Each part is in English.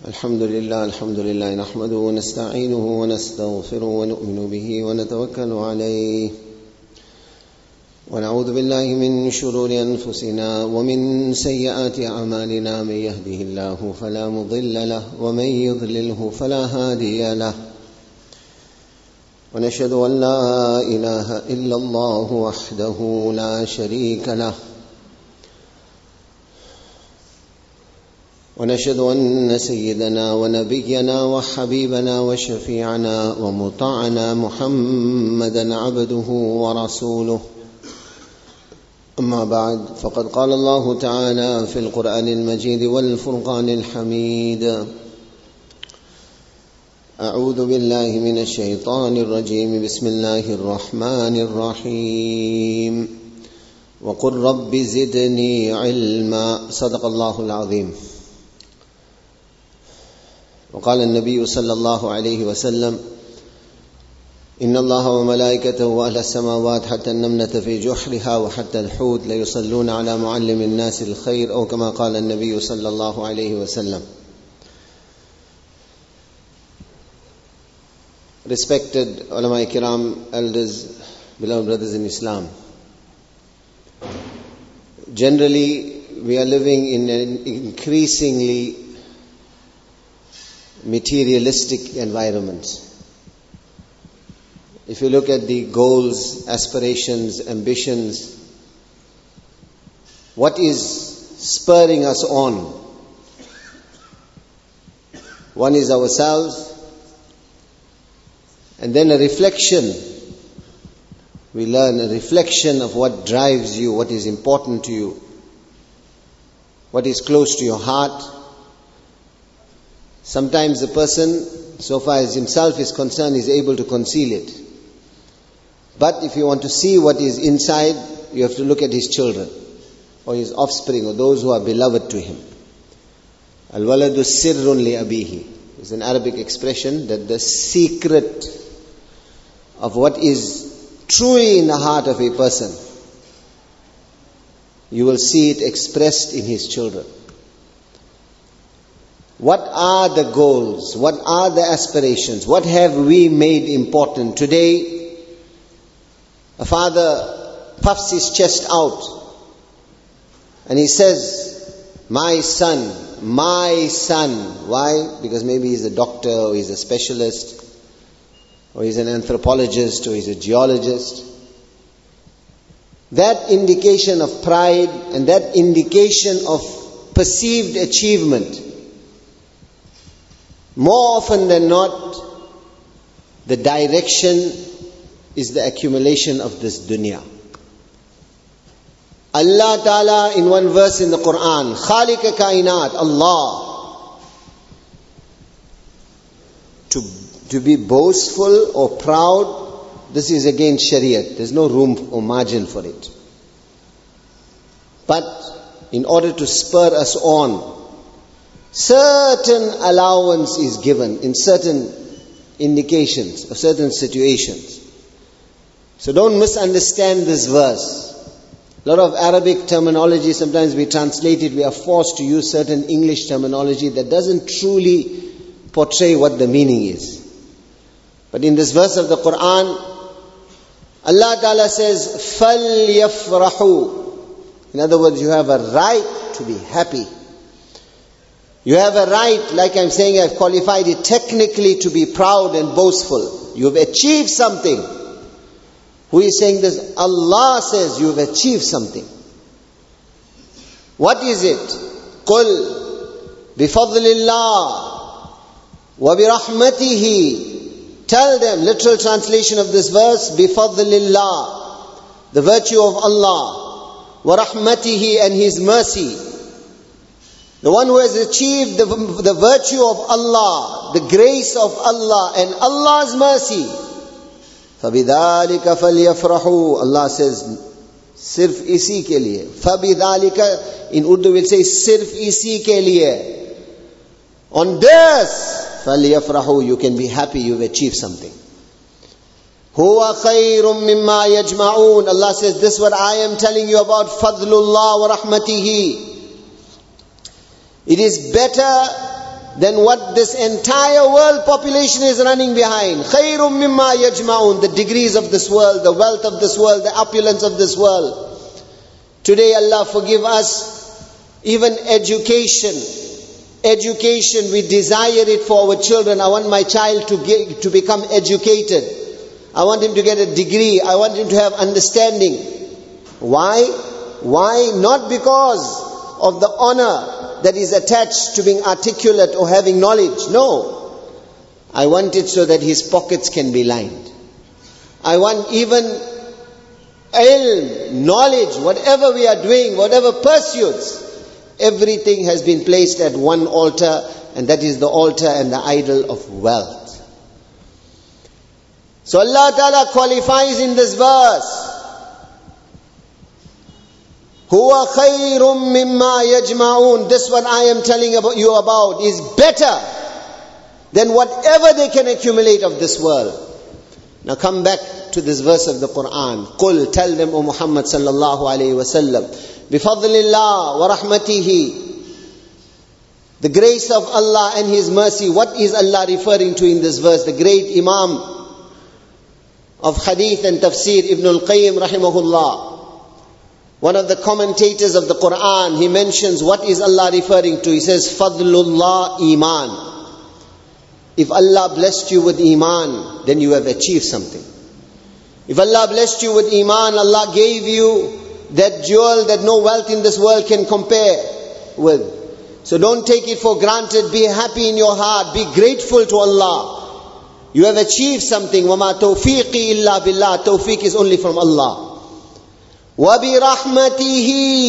الحمد لله نحمده ونستعينه ونستغفره ونؤمن به ونتوكل عليه ونعوذ بالله من شرور أنفسنا ومن سيئات أعمالنا. من يهده الله فلا مضل له ومن يضلله فلا هادي له، ونشهد أن لا إله إلا الله وحده لا شريك له، ونشهد أن سيدنا ونبينا وحبيبنا وشفيعنا ومطيعنا محمدا عبده ورسوله. أما بعد، فقد قال الله تعالى في القرآن المجيد والفرقان الحميد: أعوذ بالله من الشيطان الرجيم. بسم الله الرحمن الرحيم. وقل رب زدني علما. صدق الله العظيم. وقال النبي صلى الله عليه وسلم: إن الله وملائكته وأهل السماوات حتى النملة في جحرها وحتى الحوت ليصلون على معلم الناس الخير، أو كما قال النبي صلى الله عليه وسلم. Respected ulama kiram, elders, beloved brothers in Islam, generally we are living in an increasingly materialistic environment. If you look at the goals, aspirations, ambitions, what is spurring us on? One is ourselves, and then a reflection. We learn a reflection of what drives you, what is important to you, what is close to your heart. Sometimes the person, so far as himself is concerned, is able to conceal it. But if you want to see what is inside, you have to look at his children, or his offspring, or those who are beloved to him. Al-waladu sirrun li abihi is an Arabic expression that the secret of what is truly in the heart of a person, you will see it expressed in his children. What are the goals? What are the aspirations? What have we made important? Today, a father puffs his chest out and he says, my son. Why? Because maybe he's a doctor, or he's a specialist, or he's an anthropologist, or he's a geologist. That indication of pride and that indication of perceived achievement, more often than not, the direction is the accumulation of this dunya. Allah Ta'ala in one verse in the Quran, Khaliq Kainat, Allah. To be boastful or proud, this is against Shariat. There's no room or margin for it. But in order to spur us on, certain allowance is given in certain indications of certain situations. So don't misunderstand this verse. A lot of Arabic terminology, sometimes we translate it, we are forced to use certain English terminology that doesn't truly portray what the meaning is. But in this verse of the Quran, Allah Ta'ala says, فَلْيَفْرَحُوا. In other words, you have a right to be happy. You have a right, like I'm saying, I've qualified it technically, to be proud and boastful. You've achieved something. Who is saying this? Allah says you've achieved something. What is it? قُلْ بِفَضْلِ اللَّهِ وَبِرَحْمَتِهِ. Tell them, literal translation of this verse, بِفَضْلِ اللَّهِ, the virtue of Allah, وَرَحْمَتِهِ, and His mercy. The one who has achieved the virtue of Allah, the grace of Allah, and Allah's mercy. فَبِذَلِكَ فَلْيَفْرَحُوا. Allah says, sirf isi ke liye. فَبِذَلِكَ, in Urdu we'll say, sirf isi ke liye. On this, فَلْيَفْرَحُوا, you can be happy, you've achieved something. هُوَ خَيْرٌ مِّمَّا يَجْمَعُونَ. Allah says, this is what I am telling you about فَضْلُ اللَّهِ وَرَحْمَتِهِ. It is better than what this entire world population is running behind. خَيْرٌ مِمَّا يَجْمَعُونَ. The degrees of this world, the wealth of this world, the opulence of this world. Today, Allah forgive us, even education. Education, we desire it for our children. I want my child to become educated. I want him to get a degree. I want him to have understanding. Why? Why? Not because of the honor that is attached to being articulate or having knowledge. No. I want it so that his pockets can be lined. I want even ilm, knowledge, whatever we are doing, whatever pursuits, everything has been placed at one altar, and that is the altar and the idol of wealth. So Allah Ta'ala qualifies in this verse, Huwa khayrum mimma yajma'un. This what I am telling you about is better than whatever they can accumulate of this world. Now come back to this verse of the Quran. Qul, tell them, O Muhammad sallallahu alayhi wa sallam, bifadlillah wa rahmatihi, the grace of Allah and His mercy. What is Allah referring to in this verse? The great Imam of Hadith and Tafsir, Ibn al-Qayyim rahimahullah, one of the commentators of the Quran, he mentions what is Allah referring to. He says, Fadlullah Iman. If Allah blessed you with Iman, then you have achieved something. If Allah blessed you with Iman, Allah gave you that jewel that no wealth in this world can compare with. So don't take it for granted. Be happy in your heart. Be grateful to Allah. You have achieved something. وَمَا تَوْفِيقِي إِلَّا بِاللَّهِ. Tawfiq is only from Allah. وَبِرَحْمَتِهِ.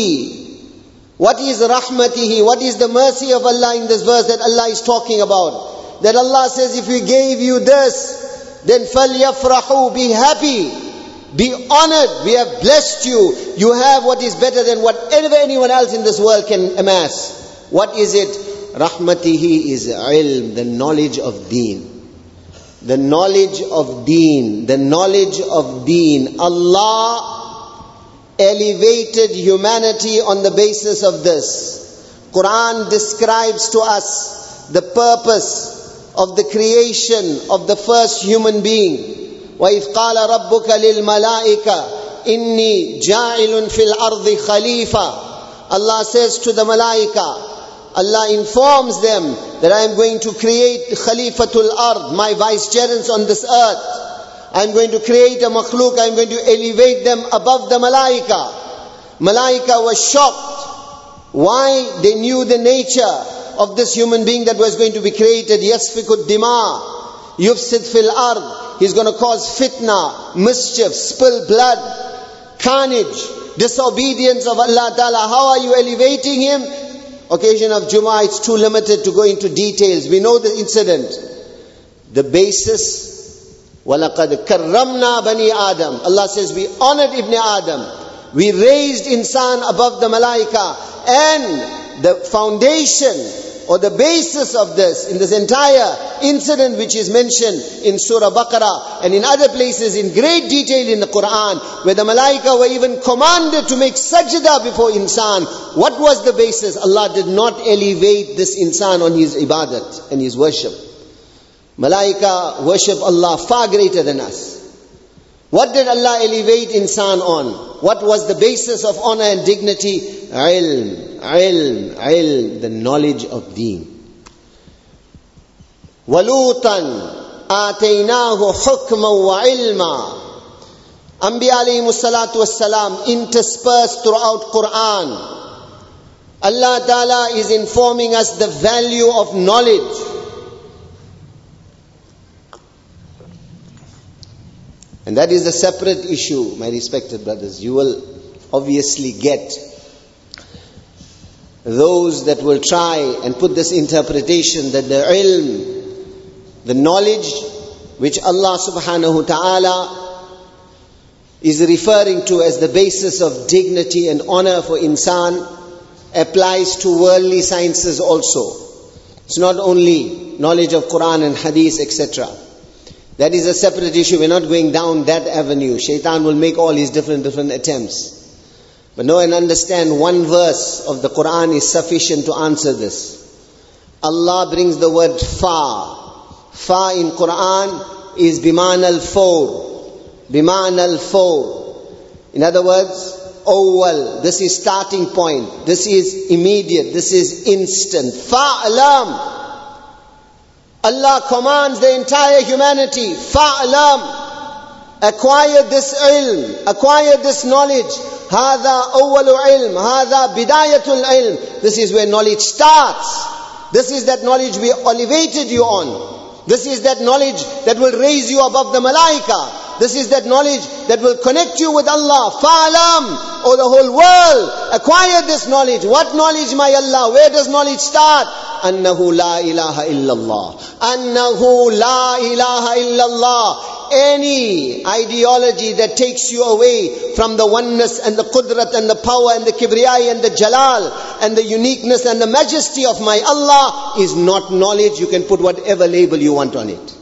What is rahmatihi? What is the mercy of Allah in this verse that Allah is talking about? That Allah says, if we gave you this, then فَلْيَفْرَحُوا. Be happy. Be honored. We have blessed you. You have what is better than whatever anyone else in this world can amass. What is it? Rahmatihi is ilm, the knowledge of deen. The knowledge of deen. The knowledge of deen. Allah elevated humanity on the basis of this. Quran describes to us the purpose of the creation of the first human being. وَإِذْ قَالَ رَبُّكَ لِلْمَلَائِكَةِ إِنِّي جَاعِلٌ فِي الْأَرْضِ خَلِيفَةً. Allah says to the malaika, Allah informs them that I am going to create Khalifatul Ard, my vicegerents on this earth. I am going to create a makhluk, I am going to elevate them above the malaika. Malaika was shocked. Why? They knew the nature of this human being that was going to be created. Yasfikud dima, yufsid fil ard. He's going to cause fitna, mischief, spill blood, carnage, disobedience of Allah Ta'ala. How are you elevating him? Occasion of Jummah, it's too limited to go into details. We know the incident. The basis, وَلَقَدْ كَرَّمْنَا بَنِي آدَمَ. Allah says, we honored Ibn Adam. We raised insan above the malaika. And the foundation or the basis of this, in this entire incident which is mentioned in Surah Baqarah and in other places in great detail in the Quran, where the malaika were even commanded to make sajda before insan. What was the basis? Allah did not elevate this insan on his ibadat and his worship. Malaika worship Allah far greater than us. What did Allah elevate insan on? What was the basis of honor and dignity? Ilm, the knowledge of deen. وَلُوطًا آتَيْنَاهُ حُكْمًا وَعِلْمًا. Anbiya alayhimu salatu wassalam interspersed throughout Quran. Allah Ta'ala is informing us the value of knowledge. And that is a separate issue, my respected brothers. You will obviously get those that will try and put this interpretation that the ilm, the knowledge which Allah subhanahu wa ta'ala is referring to as the basis of dignity and honor for insan, applies to worldly sciences also. It's not only knowledge of Quran and Hadith, etc. That is a separate issue. We're not going down that avenue. Shaitan will make all his different attempts. But know and understand, one verse of the Quran is sufficient to answer this. Allah brings the word fa. Fa in Quran is bima'na al-fawr. Bima'na al-fawr. In other words, awwal. This is starting point. This is immediate. This is instant. Fa'alam. Allah commands the entire humanity. Fa'alam. Acquire this ilm. Acquire this knowledge. Hada awwalu ilm. Hada bidayatul ilm. This is where knowledge starts. This is that knowledge we elevated you on. This is that knowledge that will raise you above the malaika. This is that knowledge that will connect you with Allah. Fa'alam. Oh, the whole world, acquire this knowledge. What knowledge, my Allah? Where does knowledge start? Annahu la ilaha illallah. Annahu la ilaha illallah. Any ideology that takes you away from the oneness and the qudrat and the power and the kibriyai and the jalal and the uniqueness and the majesty of my Allah is not knowledge. You can put whatever label you want on it.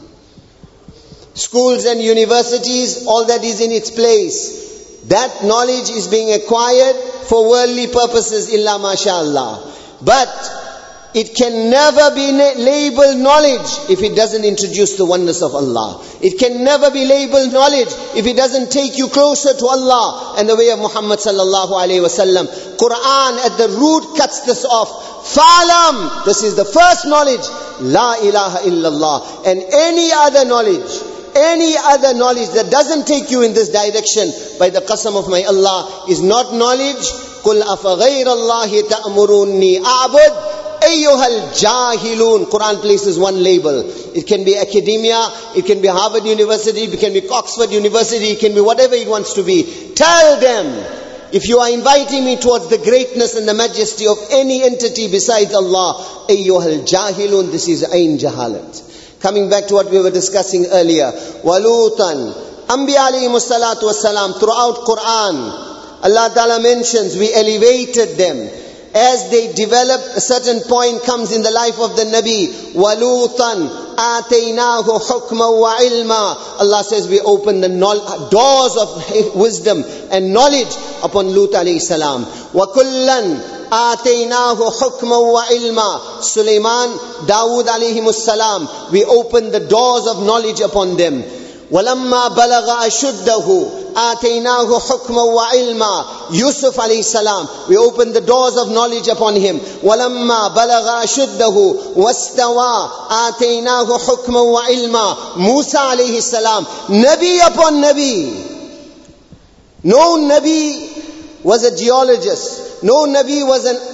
Schools and universities, all that is in its place. That knowledge is being acquired for worldly purposes, illa mashallah. But it can never be labeled knowledge if it doesn't introduce the oneness of Allah. It can never be labeled knowledge if it doesn't take you closer to Allah and the way of Muhammad sallallahu alaihi wasallam. Quran at the root cuts this off. Fa'alam. This is the first knowledge. La ilaha illallah. And any other knowledge that doesn't take you in this direction, by the qasam of my Allah, is not knowledge. قُلْ أَفَغَيْرَ اللَّهِ تَأْمُرُونِّي أَعْبُدْ أَيُّهَا الْجَاهِلُونَ. Quran places one label. It can be academia, it can be Harvard University, it can be Oxford University, it can be whatever it wants to be. Tell them, if you are inviting me towards the greatness and the majesty of any entity besides Allah, أَيُّهَا الْجَاهِلُونَ, this is Ain Jahalat. Coming back to what we were discussing earlier. Walutan. Anbiya alayhimu salatu wassalam, throughout Quran, Allah Ta'ala mentions, we elevated them. As they develop, a certain point comes in the life of the Nabi. Walutan. Ataynahu hukma wa ilma. Allah says we open the doors of wisdom and knowledge upon Lut alayhi salam. Wa kullan. آتَيْنَاهُ حُكْمًا وَعِلْمًا. Sulaiman, Dawood alayhimus salam, we open the doors of knowledge upon them. وَلَمَّا بَلَغَ أَشُدَّهُ آتَيْنَاهُ حُكْمًا وَعِلْمًا. Yusuf alayhi salam, we open the doors of knowledge upon him. وَلَمَّا بَلَغَ أَشُدَّهُ وَاسْتَوَى آتَيْنَاهُ حُكْمًا وَعِلْمًا. Musa alayhi salam, Nabi upon Nabi. No Nabi was a geologist. No Nabi was an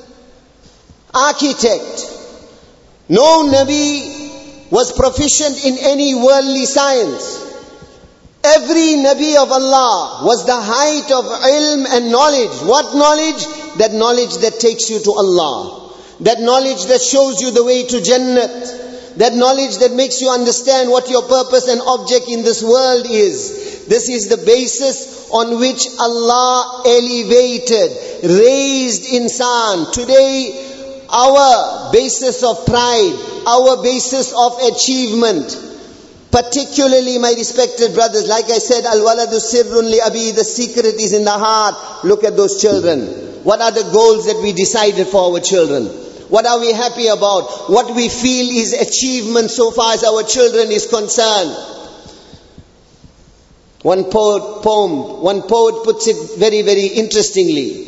architect. No Nabi was proficient in any worldly science. Every Nabi of Allah was the height of ilm and knowledge. What knowledge? That knowledge that takes you to Allah. That knowledge that shows you the way to Jannat. That knowledge that makes you understand what your purpose and object in this world is. This is the basis on which Allah elevated, raised insan. Today, our basis of pride, our basis of achievement, particularly, my respected brothers, like I said, al-waladu sirrun li abi, the secret is in the heart. Look at those children. What are the goals that we decided for our children? What are we happy about? What we feel is achievement so far as our children is concerned. One poet puts it very, very interestingly.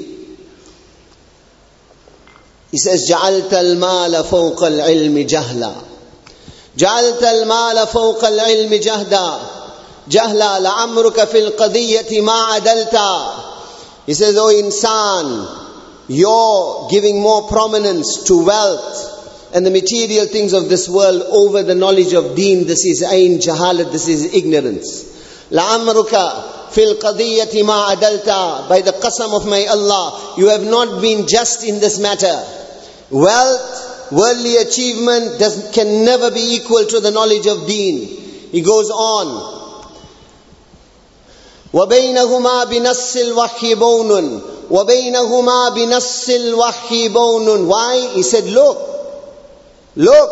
He says, جَعَلْتَ الْمَالَ فَوْقَ الْعِلْمِ جَهْلًا جَعَلْتَ الْمَالَ فَوْقَ الْعِلْمِ جَهْلًا لَعَمْرُكَ فِي الْقَضِيَّةِ مَا عَدَلْتَ. He says, oh insan, you're giving more prominence to wealth and the material things of this world over the knowledge of deen. This is ayn jahalat, this is ignorance. لَعَمْرُكَ فِي الْقَضِيَّةِ مَا عَدَلْتَ. By the qasam of my Allah, you have not been just in this matter. Wealth, worldly achievement can never be equal to the knowledge of deen. He goes on. وَبَيْنَهُمَا بِنَصِّ الْوَحْيِ بَوْنٌ وَبَيْنَهُمَا بِنَصِّ الْوَحْيِ بَوْنٌ. Why? He said, look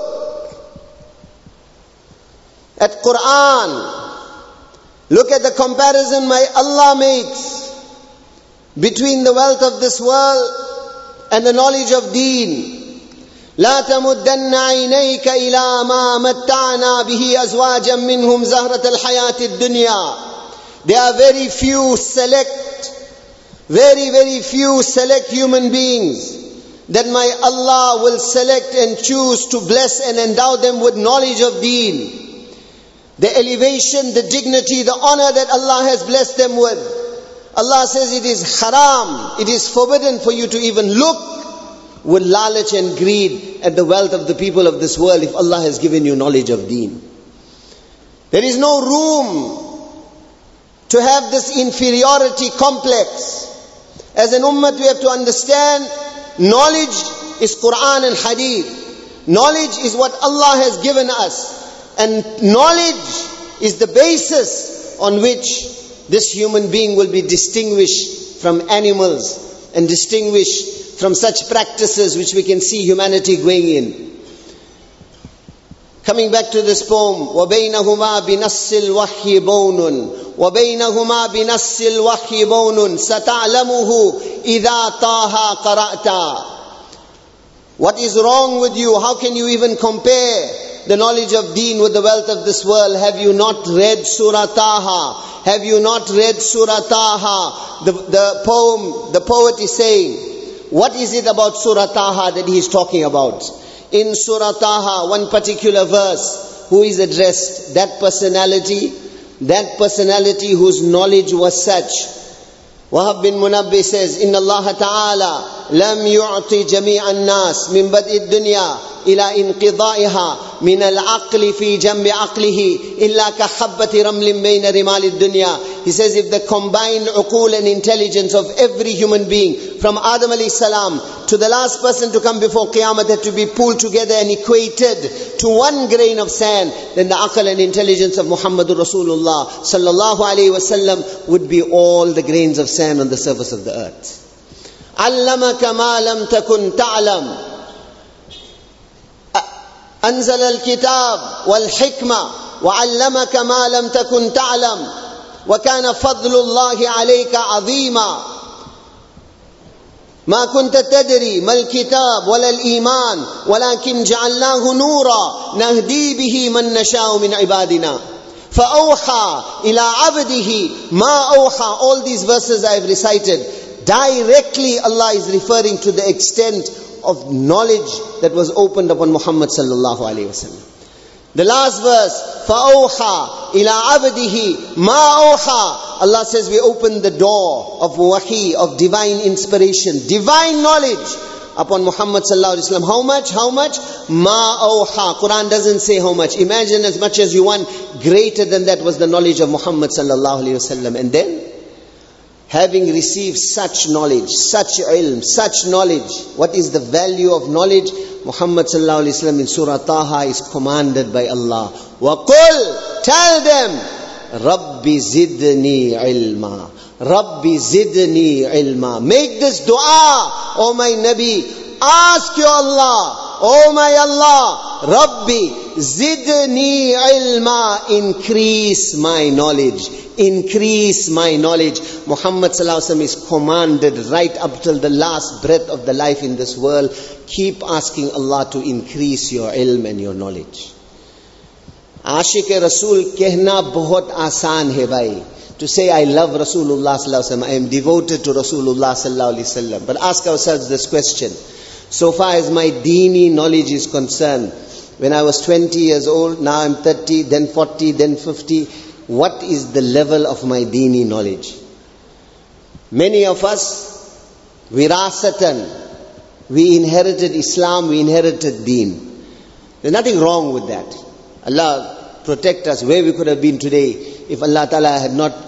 at Quran. Look at the comparison my Allah makes between the wealth of this world and the knowledge of deen. لا تمدن عينيك إلى ما متعنا به أزواجا منهم زهرة الحياة الدنيا. There are very few select human beings that my Allah will select and choose to bless and endow them with knowledge of deen. The elevation, the dignity, the honor that Allah has blessed them with. Allah says it is haram, it is forbidden for you to even look with knowledge and greed at the wealth of the people of this world if Allah has given you knowledge of deen. There is no room to have this inferiority complex. As an ummah we have to understand, knowledge is Quran and Hadith. Knowledge is what Allah has given us. And knowledge is the basis on which this human being will be distinguished from animals and distinguished from such practices which we can see humanity going in. Coming back to this poem, وَبَيْنَهُمَا بِنَصِّ الْوَحْيِ بَوْنٌ وَبَيْنَهُمَا بِنَصِّ الْوَحْيِ بَوْنٌ سَتَعْلَمُهُ إِذَا طَاهَا قَرَأْتَ. What is wrong with you? How can you even compare the knowledge of deen with the wealth of this world? Have you not read Surah Taha? Have you not read Surah Taha? The poet is saying, what is it about Surah Taha that he is talking about? In Surah Taha, one particular verse, who is addressed? That personality whose knowledge was such. Wahab bin Munabbih says, Inna Allah Ta'ala lam yu'ti jami'an nas min bad'i dunya ila inqidaiha min al-aqli fi jambi aqlihi illa ka habbati ramlin bayna rimal ad-dunya. He says, if the combined uqul and intelligence of every human being, from Adam alayhi salam to the last person to come before Qiyamah, had to be pulled together and equated to one grain of sand, then the aql and intelligence of Muhammadur Rasulullah sallallahu alayhi wasallam would be all the grains of sand on the surface of the earth. Allamaka ma lam takun ta'lam. أنزل الكتاب والحكمة وعلمك ما لم تكن تعلم وكان فضل الله عليك عظيما ما كنت تدري ما الكتاب ولا الإيمان ولكن جعلناه نورا نهدي به من نشاء من عبادنا فأوحى إلى عبده ما أوحى. All these verses I have recited, directly Allah is referring to the extent of knowledge that was opened upon Muhammad sallallahu alayhi wasallam. The last verse, فَأَوْحَى إِلَىٰ عَبْدِهِ مَا أَوْحَى. Allah says we opened the door of wahi, of divine inspiration, divine knowledge upon Muhammad sallallahu alayhi wasallam. How much? مَا أَوْحَى. Quran doesn't say how much. Imagine as much as you want. Greater than that was the knowledge of Muhammad sallallahu alayhi wasallam. And then, having received such knowledge, such ilm, such knowledge, what is the value of knowledge? Muhammad sallallahu alayhi wasallam in Surah Taha is commanded by Allah. وَقُلْ, tell them, Rabbi zidni ilma. Rabbi zidni ilma. Make this dua, O my Nabi. Ask your Allah, O my Allah, Rabbi zidni ilma. Increase my knowledge. Increase my knowledge. Muhammad sallallahu alaihi wasallam is commanded right up till the last breath of the life in this world. Keep asking Allah to increase your ilm and your knowledge. Aashiq Rasul कहना बहुत आसान है भाई. To say I love Rasulullah sallallahu alaihi wasallam, I am devoted to Rasulullah sallallahu alaihi wasallam. But ask ourselves this question. So far as my deeni knowledge is concerned, when I was 20 years old, now I'm 30, then 40, then 50, what is the level of my deeni knowledge? Many of us, wirasatan, we inherited Islam, we inherited deen. There's nothing wrong with that. Allah protect us where we could have been today if Allah Ta'ala had not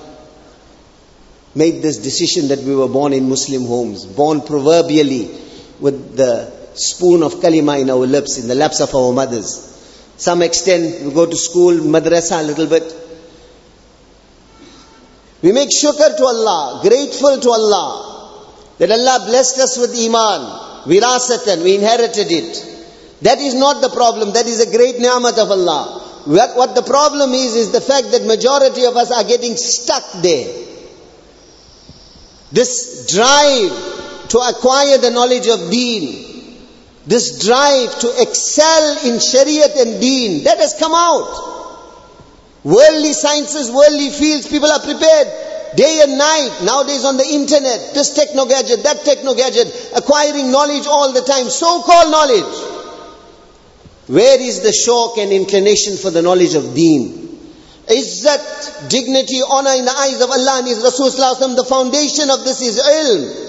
made this decision that we were born in Muslim homes, born proverbially with the spoon of kalima in our lips, in the laps of our mothers. Some extent, we go to school, madrasa a little bit. We make shukr to Allah, grateful to Allah, that Allah blessed us with iman, wirasatan, we inherited it. That is not the problem, that is a great ni'mat of Allah. What the problem is the fact that majority of us are getting stuck there. This drive to acquire the knowledge of deen this drive to excel in Shariat and Deen, that has come out. Worldly sciences, worldly fields, people are prepared day and night, nowadays on the internet, this techno-gadget, that techno-gadget, acquiring knowledge all the time, so-called knowledge. Where is the shauq and inclination for the knowledge of Deen? Izzat, dignity, honor in the eyes of Allah and His Rasul Sallallahu Alaihi Wasallam, the foundation of this is ilm.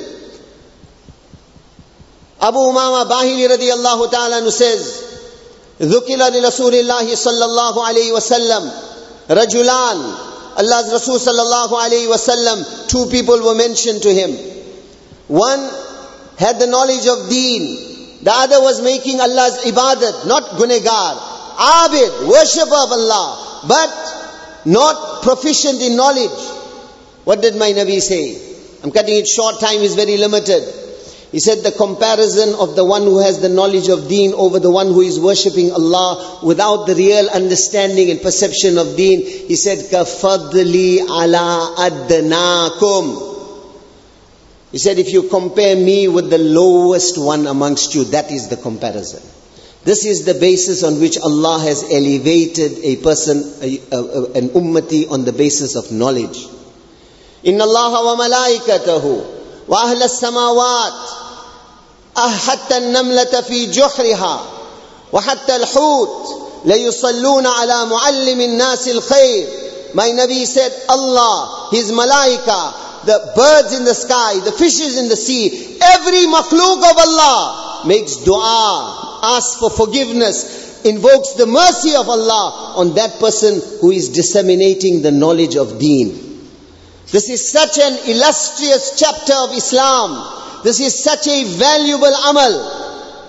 Abu Umama Bahili radiyallahu ta'ala anhu says, ذُكِرَ لِرَسُولِ اللَّهِ صَلَّى اللَّهُ عَلَيْهِ وَسَلَّمَ Rajulan, Allah's Rasul sallallahu alayhi wasallam, two people were mentioned to him. One had the knowledge of Deen, the other was making Allah's ibadat, not gunegar, abid, worshipper of Allah, but not proficient in knowledge. What did my Nabi say? I'm cutting it short, time is very limited. He said the comparison of the one who has the knowledge of Deen over the one who is worshipping Allah without the real understanding and perception of Deen. He said, كَفَضْلِي عَلَىٰ أَدْنَاكُمْ. He said, if you compare me with the lowest one amongst you, that is the comparison. This is the basis on which Allah has elevated a person, an ummati, on the basis of knowledge. إِنَّ اللَّهَ وَمَلَائِكَتَهُ وَأَهْلَ السَّمَاوَاتِ حتى النملة في جحرها وحتى الحوت ليصلون على معلم الناس الخير. My Nabi said, Allah, His malaika, the birds in the sky, the fishes in the sea, every makhluk of Allah makes dua, asks for forgiveness, invokes the mercy of Allah on that person who is disseminating the knowledge of Deen. This is such an illustrious chapter of Islam. This is such a valuable amal.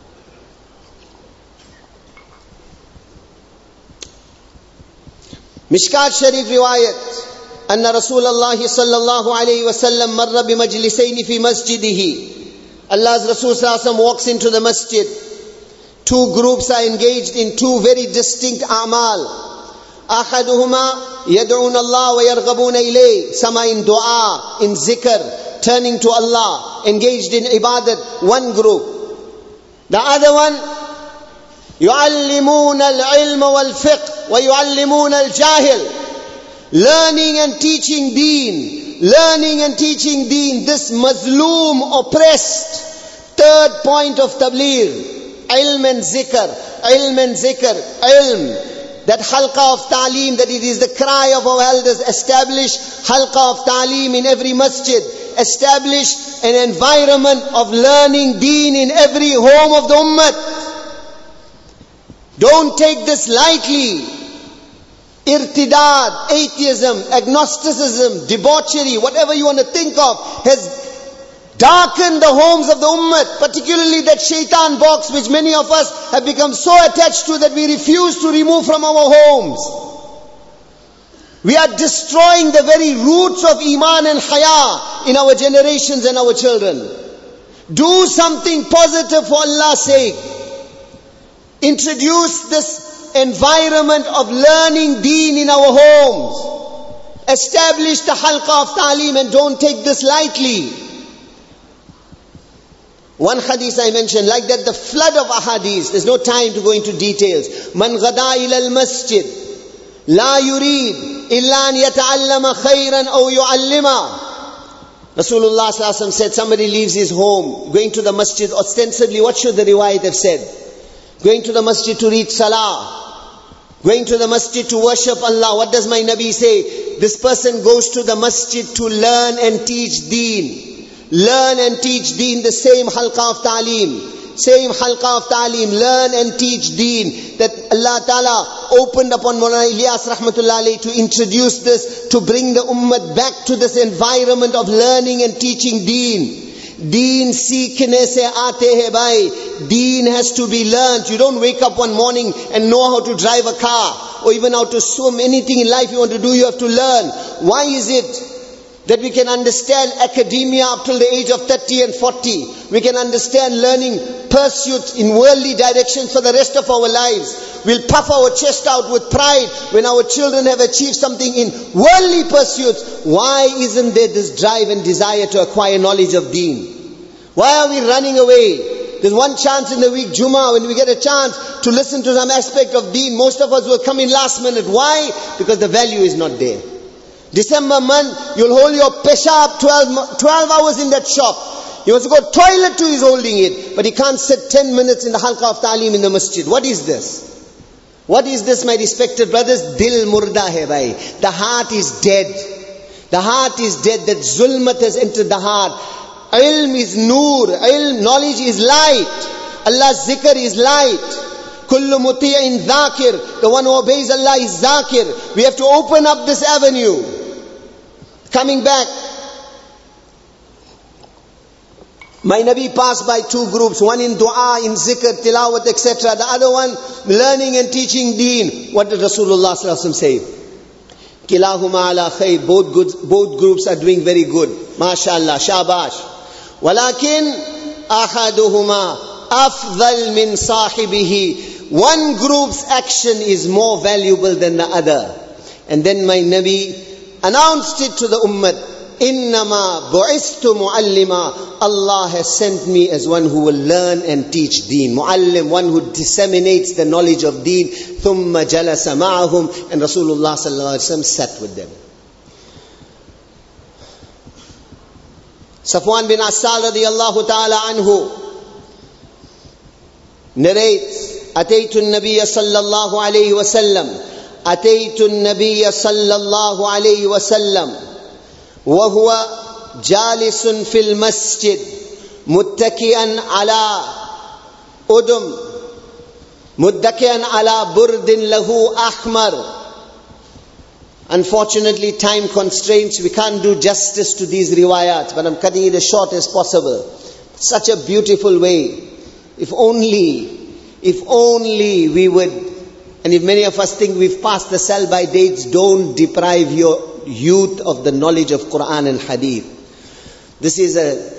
Mishkat Sharif riwayat, anna Rasulullah sallallahu alayhi wa sallam marra bi majlisaini fi masjidihi. Allah's Rasul sallallahu alayhi wa sallam walks into the masjid. Two groups are engaged in two very distinct a'mal. أحدهما يدعون الله ويرغبون إليه. Some are in dua, in zikr, turning to Allah, engaged in ibadat, one group. The other one, يعلمون العلم والفقه ويعلمون الجاهل. Learning and teaching deen. Learning and teaching deen. This mazloom, oppressed. Third point of tabligh. Ilm and zikr. Ilm and zikr. Ilm. That halqa of ta'aleem, that it is the cry of our elders. Establish halqa of ta'aleem in every masjid. Establish an environment of learning deen in every home of the ummah. Don't take this lightly. Irtidad, atheism, agnosticism, debauchery, whatever you want to think of, has darkened the homes of the ummah, particularly that shaitan box which many of us have become so attached to that we refuse to remove from our homes. We are destroying the very roots of iman and haya in our generations and our children. Do something positive for Allah's sake. Introduce this environment of learning deen in our homes. Establish the halqa of ta'aleem, and don't take this lightly. One hadith I mentioned, like that the flood of ahadith, there's no time to go into details. Man ghada ila al-masjid, la yurid illa an yata'allama khayran aw yu'allima. Rasulullah sallallahu alaihi wasallam said, somebody leaves his home, going to the masjid ostensibly, what should the riwayat have said? Going to the masjid to read salah, going to the masjid to worship Allah. What does my Nabi say? This person goes to the masjid to learn and teach deen. Learn and teach deen, the same halqa of ta'aleem. Same halqa of ta'aleem, learn and teach deen. That Allah Ta'ala opened upon Maulana Ilyas rahmatullah alayhi to introduce this, to bring the ummah back to this environment of learning and teaching deen. Deen seekhne se aate hai bhai. Deen has to be learnt. You don't wake up one morning and know how to drive a car, or even how to swim. Anything in life you want to do, you have to learn. Why is it that we can understand academia up till the age of 30 and 40. We can understand learning pursuits in worldly directions for the rest of our lives. We'll puff our chest out with pride when our children have achieved something in worldly pursuits. Why isn't there this drive and desire to acquire knowledge of deen? Why are we running away? There's one chance in the week, Jummah, when we get a chance to listen to some aspect of deen. Most of us will come in last minute. Why? Because the value is not there. December month, you'll hold your peshab 12 hours in that shop. He wants to go toilet too, he's holding it. But he can't sit 10 minutes in the halqa of ta'aleem in the masjid. What is this? What is this, my respected brothers? Dil murda hai bhai. The heart is dead. The heart is dead. That zulmat has entered the heart. Ilm is noor. Ilm, knowledge is light. Allah's zikr is light. Kullu muti'in dhakir. The one who obeys Allah is zakir. We have to open up this avenue. Coming back. My Nabi passed by two groups, one in dua, in zikr, tilawat, etc. The other one, learning and teaching deen. What did Rasulullah sallallahu alaihi wasallam say? Kilahuma ala khayr. Both groups are doing very good. MashaAllah, shabash. Walakin ahaduhuma afdal min sahibihi. One group's action is more valuable than the other. And then my Nabi announced it to the ummah. Innama bu'istu muallima. Allah has sent me as one who will learn and teach deen. Muallim, one who disseminates the knowledge of deen. Thumma jalasa ma'ahum. And Rasulullah sallallahu alaihi wasallam sat with them. Safwan bin Asal radiyallahu ta'ala anhu narrates, Ataytu an-Nabiyya sallallahu alayhi wa sallam. Ataytu an-Nabiyya sallallahu alayhi wa sallam. وهو جالس في المسجد متكئا على متكئا على برد له أحمر. Unfortunately, time constraints, we can't do justice to these riwayats, but I'm cutting it as short as possible. Such a beautiful way. If only we would, and if many of us think we've passed the sell-by dates, don't deprive your youth of the knowledge of Quran and Hadith. This is a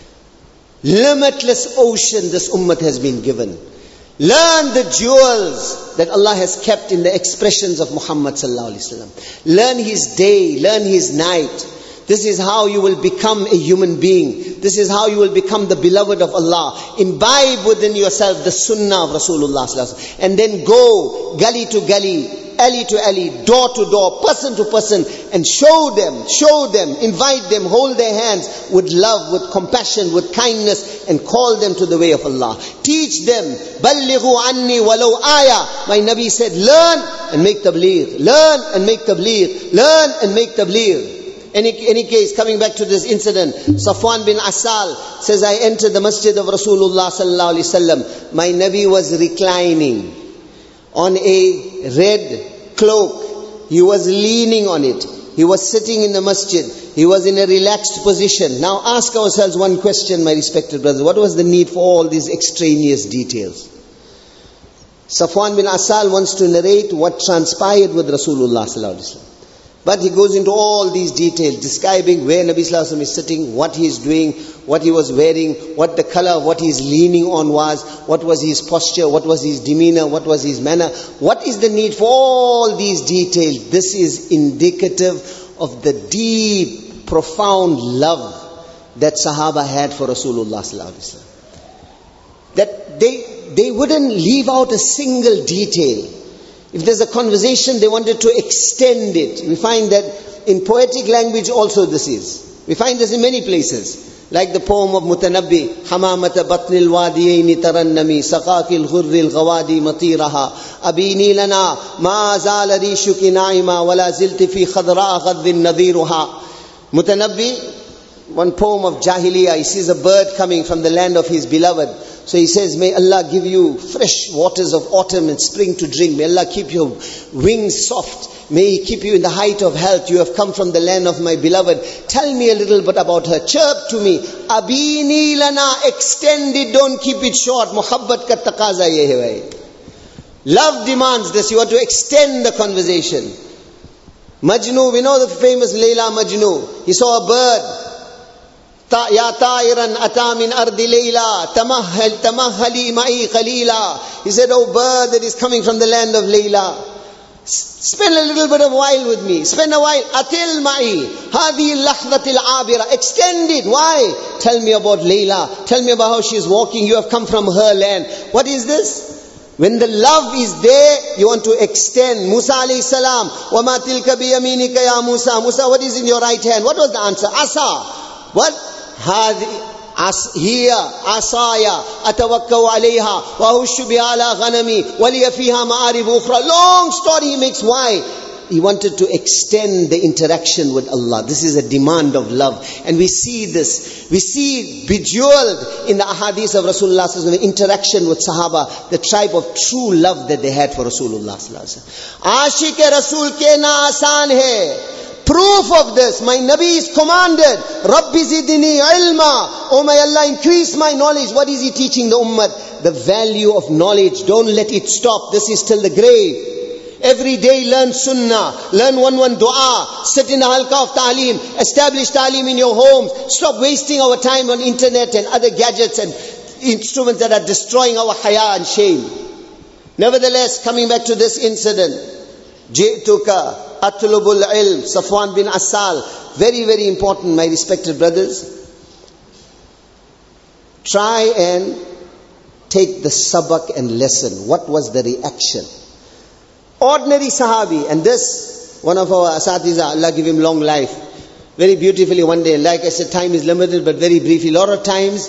limitless ocean this ummah has been given. Learn the jewels that Allah has kept in the expressions of Muhammad sallallahu alaihi wasallam. Learn his day, learn his night. This is how you will become a human being. This is how you will become the beloved of Allah. Imbibe within yourself the sunnah of Rasulullah sallallahu alaihi wasallam. And then go gully to gully, alley to alley, door to door, person to person, and show them, invite them, hold their hands with love, with compassion, with kindness, and call them to the way of Allah. Teach them. Ballighu anni walau ayah. My Nabi said, learn and make tabligh. Learn and make tabligh. Learn and make tabligh. Any case, coming back to this incident, Safwan bin Asal says, I entered the masjid of Rasulullah sallallahu alaihi wasallam. My Nabi was reclining on a red cloak. He was leaning on it. He was sitting in the masjid. He was in a relaxed position. Now ask ourselves one question, my respected brothers. What was the need for all these extraneous details? Safwan bin Asal wants to narrate what transpired with Rasulullah sallallahu alaihi wasallam. But he goes into all these details, describing where Nabi sallallahu alaihi wasallam is sitting, what he is doing, what he was wearing, what the color of what he is leaning on was, what was his posture, what was his demeanor, what was his manner. What is the need for all these details? This is indicative of the deep, profound love that Sahaba had for Rasulullah sallallahu alaihi wasallam. That they wouldn't leave out a single detail. If there's a conversation, they wanted to extend it. We find that in poetic language also this is. We find this in many places. Like the poem of Mutanabbi, Hamamata batnil wadiyayni tarannami, saqaqil ghurril ghawadi matiraha, abini lana, ma zala rishuki naima, wala zilti fi khadra ghadhin nadhiruha. Mutanabbi, one poem of Jahiliyyah, he sees a bird coming from the land of his beloved. So he says, may Allah give you fresh waters of autumn and spring to drink. May Allah keep your wings soft. May He keep you in the height of health. You have come from the land of my beloved. Tell me a little bit about her. Chirp to me. Abini lana, extend it, don't keep it short. Muhabbat ka taqaza ye hai bhai. Love demands this. You want to extend the conversation. Majnu, we know the famous Layla Majnu. He saw a bird. Ya ta'iran ata min ardi Layla, tamahhali ma'i qalila. He said, oh bird that is coming from the land of Layla, Spend a little bit of while with me. Spend a while. Atil ma'i. Hadi lahdatil abira. Extend it. Why? Tell me about Layla. Tell me about how she is walking. You have come from her land. What is this? When the love is there, you want to extend. Musa alayhi salam. وَمَا تِلْكَ بِيَمِينِكَ يَا Musa. Musa, what is in your right hand? What was the answer? Asa. What? هي عصاي أتوكل عليها وأهش بها على غنمي ولي فيها مآرب أخرى. Long story he makes. Why? He wanted to extend the interaction with Allah. This is a demand of love. And we see this. We see bejeweled in the ahadith of Rasulullah sallallahu alaihi wasallam, the interaction with Sahaba, the type of true love that they had for Rasulullah sallallahu alaihi wasallam. Aashiq Rasul ke na aasan hai. Proof of this, my Nabi is commanded, Rabbi zidni ilma. Oh my Allah, increase my knowledge. What is he teaching the ummah? The value of knowledge. Don't let it stop. This is till the grave. Every day learn sunnah, learn one dua, sit in a halqa of ta'aleem, establish ta'aleem in your homes. Stop wasting our time on internet and other gadgets and instruments that are destroying our haya and shame. Nevertheless, coming back to this incident, Ji'tuka atlubul ilm, Safwan bin Asal, very, very important, my respected brothers. Try and take the sabak and lesson. What was the reaction? Ordinary Sahabi, and this, one of our Asatiza, Allah give him long life, very beautifully one day, like I said, time is limited, but very briefly, lot of times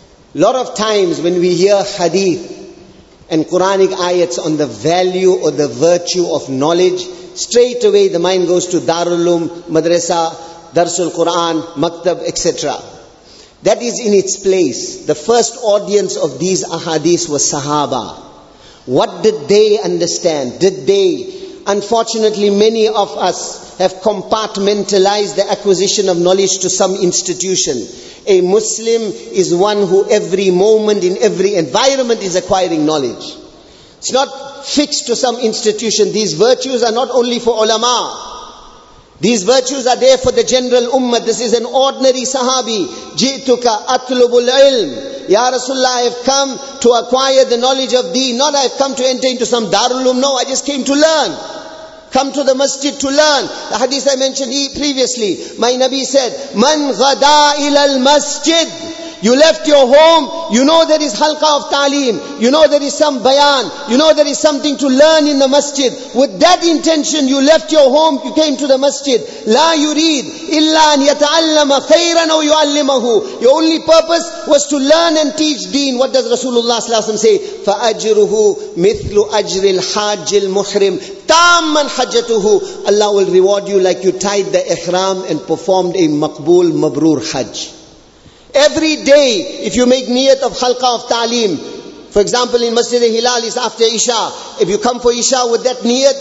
when we hear hadith and Quranic ayats on the value or the virtue of knowledge, straight away the mind goes to Darul Uloom, Madrasa, Darsul Quran, Maktab, etc. That is in its place. The first audience of these ahadith was Sahaba. What did they understand? Did they? Unfortunately, many of us have compartmentalized the acquisition of knowledge to some institution. A Muslim is one who every moment, in every environment is acquiring knowledge. It's not fixed to some institution. These virtues are not only for ulama. These virtues are there for the general ummah. This is an ordinary sahabi. Ji'tuka atlubul ilm. Ya Rasulullah, I have come to acquire the knowledge of deen. Not I have come to enter into some Darul Uloom. No, I just came to learn. Come to the masjid to learn. The hadith I mentioned previously. My Nabi said, Man ghada ilal masjid. You left your home, you know there is halqa of ta'aleem, you know there is some bayan, you know there is something to learn in the masjid. With that intention you left your home, you came to the masjid. La yurid illa an yata'allama khayran aw yu'allimahu. Your only purpose was to learn and teach deen. What does Rasulullah sallallahu alaihi wasallam say? فَأَجْرُهُ مِثْلُ أَجْرِ الْحَاجِ الْمُحْرِمِ تَامًا حَجَّتُهُ. Allah will reward you like you tied the ihram and performed a maqbool, mabrur hajj. Every day, if you make niyat of halqa of ta'aleem, for example in Masjid al-Hilal is after Isha, if you come for Isha with that niyat,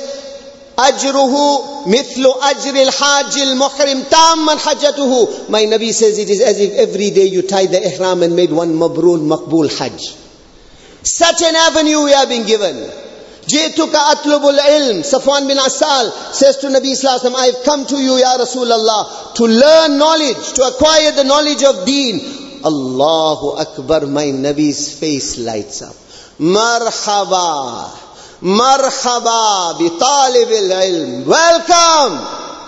ajruhu mithlu ajri al-hajj al-muhrim tamman hajjatuhu. My Nabi says it is as if every day you tied the ihram and made one mabrur maqbool hajj. Such an avenue we are being given. Ji'tuka atlubul ilm. Safwan bin Asal says to Nabi sallallahu alaihi wasallam, I have come to you, Ya Rasulullah, to learn knowledge, to acquire the knowledge of deen. Allahu Akbar, my Nabi's face lights up. Marhaba, marhaba bi talibil ilm. Welcome,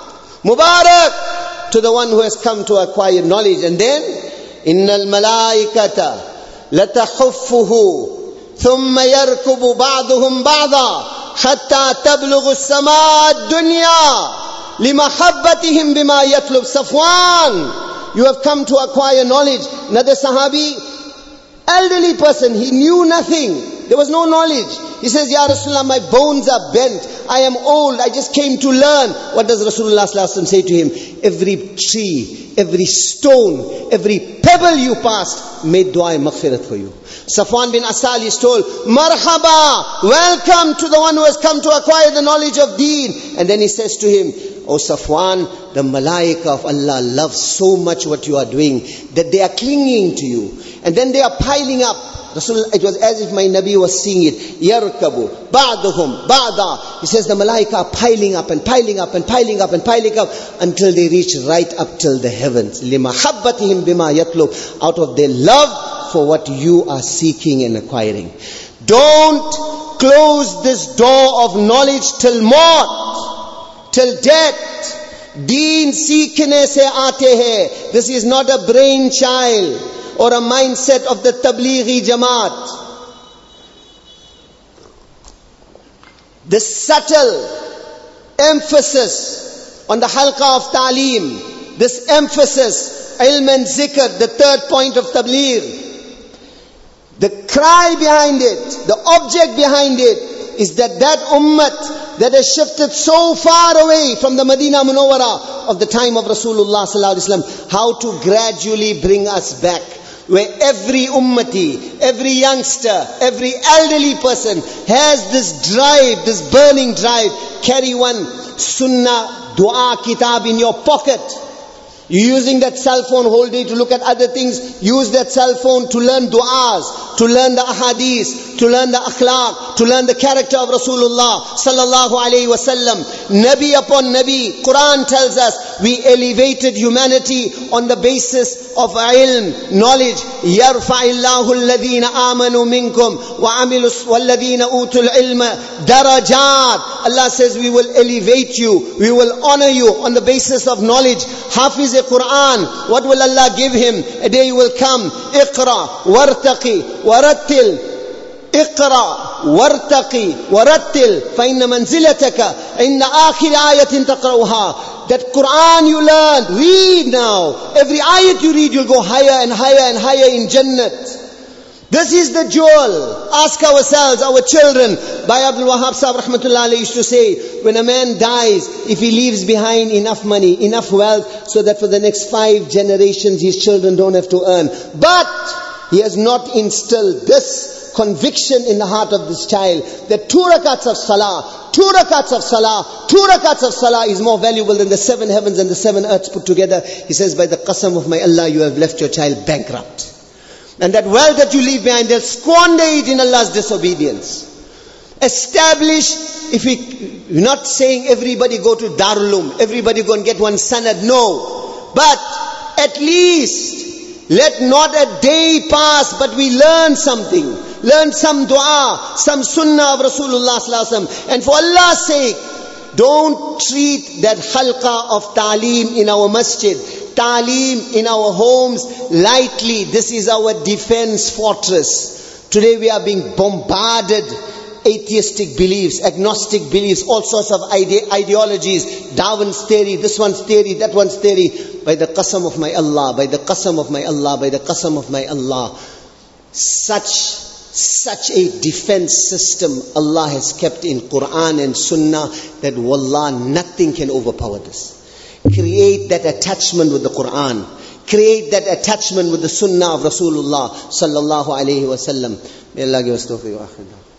Mubarak to the one who has come to acquire knowledge. And then, innal malaikata latahuffuhu ثم يركب بعضهم بعضا حتى تبلغ السماء الدنيا لمحبتهم بما يطلب. Safwan, you have come to acquire knowledge. Another sahabi, elderly person, he knew nothing. There was no knowledge. He says, Ya Rasulullah, my bones are bent. I am old. I just came to learn. What does Rasulullah sallallahu alaihi wasallam say to him? Every tree, every stone, every pebble you passed made dua maghfirat for you. Safwan bin Asal is told, Marhaba, welcome to the one who has come to acquire the knowledge of deen. And then he says to him, O Safwan, the malaika of Allah love so much what you are doing that they are clinging to you. And then they are piling up. It was as if my Nabi was seeing it. Yarkabu, ba'duhum, ba'da. He says the malaika are piling up and piling up and piling up and piling up until they reach right up till the heavens. Limahabbatihim bima yatlub. Out of their love for what you are seeking and acquiring. Don't close this door of knowledge till maut, till death. Deen seekhne se aate hai. This is not a brainchild or a mindset of the Tablighi Jamaat. The subtle emphasis on the halqa of ta'aleem, this emphasis, ilm and zikr, the third point of tabligh, the cry behind it, the object behind it, is that ummat that has shifted so far away from the Madina Munawwara of the time of Rasulullah sallallahu alaihi wasallam, how to gradually bring us back, where every ummati, every youngster, every elderly person has this drive, this burning drive. Carry one sunnah dua kitab in your pocket. You're using that cell phone whole day to look at other things. Use that cell phone to learn du'as, to learn the ahadith, to learn the akhlaq, to learn the character of Rasulullah sallallahu alayhi wasallam. Nabi upon Nabi. Quran tells us we elevated humanity on the basis of ilm, knowledge. Yarfa'illahu alladhina amanu minkum wa amilus walladhina utul ilma darajat. Allah says we will elevate you, we will honor you on the basis of knowledge. Hafiz Quran, what will Allah give him? A day will come. Iqra wartaqi warattil. Iqra wartaqi warattil fa inna manzilataka inna akhir ayatin taqra'uha. That Quran you learn, read now. Every ayat you read, you'll go higher and higher and higher in Jannat. This is the jewel. Ask ourselves, our children. Bhai Abdul Wahab Sahib Rahmatullah Alayhi used to say, when a man dies, if he leaves behind enough money, enough wealth, so that for the next 5 generations his children don't have to earn. But he has not instilled this conviction in the heart of this child, that 2 rakats of salah, 2 rakats of salah, 2 rakats of salah is more valuable than the 7 heavens and the 7 earths put together. He says, by the qasam of my Allah, you have left your child bankrupt. And that wealth that you leave behind, they'll squander it in Allah's disobedience. Establish, we're not saying everybody go to Darul Uloom, everybody go and get one sanad, no. But at least, let not a day pass, but we learn something. Learn some dua, some sunnah of Rasulullah sallallahu alaihi wasallam. And for Allah's sake, don't treat that halqa of ta'aleem in our masjid, ta'aleem in our homes lightly. This is our defense fortress. Today we are being bombarded. Atheistic beliefs, agnostic beliefs, all sorts of ideologies. Darwin's theory, this one's theory, that one's theory. By the qasam of my Allah, by the qasam of my Allah, by the qasam of my Allah. Such a defense system Allah has kept in Quran and Sunnah that wallah, nothing can overpower this. Create that attachment with the Quran. Create that attachment with the Sunnah of Rasulullah sallallahu alayhi wa sallam. May Allah give us tawfiq wa akhirah.